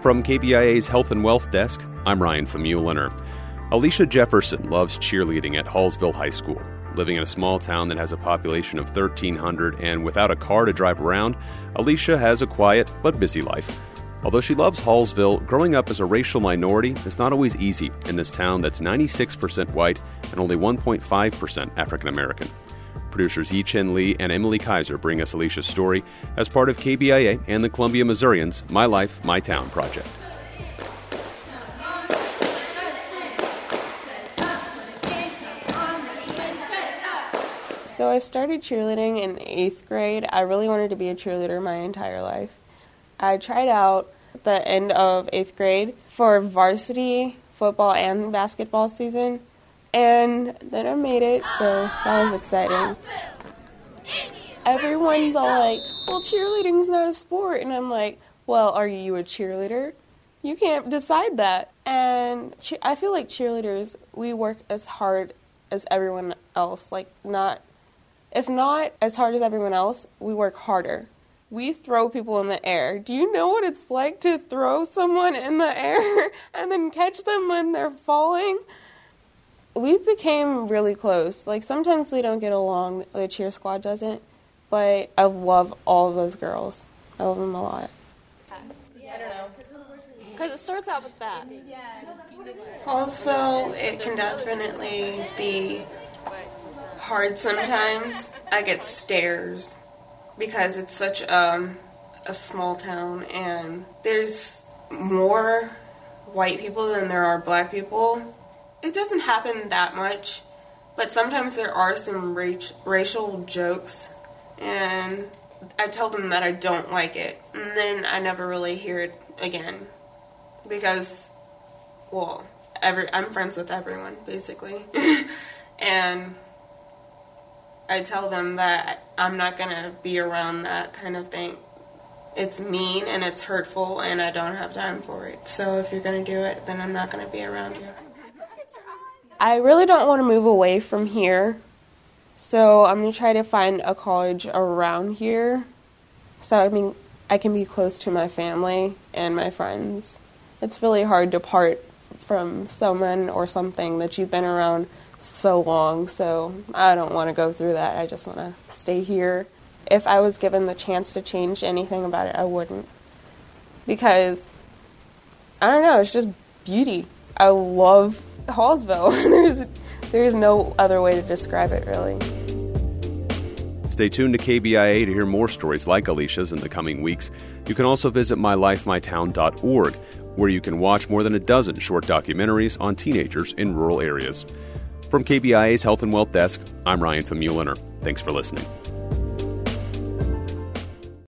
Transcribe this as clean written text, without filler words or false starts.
From KBIA's Health and Wealth Desk, I'm Ryan Famuliner. Alicia Jefferson loves cheerleading at Hallsville High School. Living in a small town that has a population of 1,300 and without a car to drive around, Alicia has a quiet but busy life. Although she loves Hallsville, growing up as a racial minority is not always easy in this town that's 96% white and only 1.5% African American. Producers Yi Chen Lee and Emily Kaiser bring us Alicia's story as part of KBIA and the Columbia Missourians' My Life, My Town project. So I started cheerleading in 8th grade. I really wanted to be a cheerleader my entire life. I tried out at the end of 8th grade for varsity football and basketball season. And then I made it, so that was exciting. Everyone's all like, well, cheerleading's not a sport. And I'm like, well, are you a cheerleader? You can't decide that. And I feel like cheerleaders, we work as hard as everyone else. If not as hard as everyone else, we work harder. We throw people in the air. Do you know what it's like to throw someone in the air and then catch them when they're falling? We became really close. Sometimes we don't get along, the cheer squad doesn't, but I love all of those girls. I love them a lot. I don't know. Because it starts out with that. Hallsville, it can definitely be hard sometimes. I get stares because it's such a small town, and there's more white people than there are black people. It doesn't happen that much, but sometimes there are some racial jokes, and I tell them that I don't like it, and then I never really hear it again, because, well, I'm friends with everyone, basically, and I tell them that I'm not going to be around that kind of thing. It's mean and it's hurtful, and I don't have time for it, so if you're going to do it, then I'm not going to be around you. I really don't want to move away from here, so I'm going to try to find a college around here, so I can be close to my family and my friends. It's really hard to part from someone or something that you've been around so long, so I don't want to go through that. I just want to stay here. If I was given the chance to change anything about it, I wouldn't, because, I don't know, it's just beauty. I love Hallsville. There's no other way to describe it, really. Stay tuned to KBIA to hear more stories like Alicia's in the coming weeks. You can also visit mylifemytown.org, where you can watch more than a dozen short documentaries on teenagers in rural areas. From KBIA's Health and Wealth Desk, I'm Ryan Famuliner. Thanks for listening.